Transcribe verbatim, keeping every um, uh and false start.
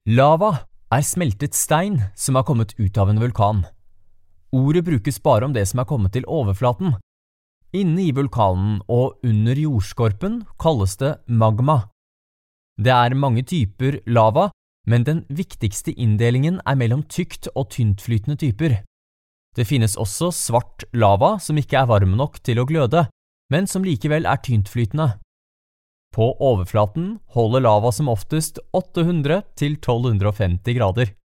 Lava er smeltet stein som har kommet ut av en vulkan. Ordet brukes bare om det som er kommet til overflaten. Inne i vulkanen og under jordskorpen kalles det magma. Det er mange typer lava, men den viktigste inndelingen er mellom tykt og tyntflytende typer. Det finnes også svart lava som ikke er varm nok til å gløde, men som likevel er tyntflytende. På overflaten holder lava som oftest åtte hundre til tolv hundre og femti grader.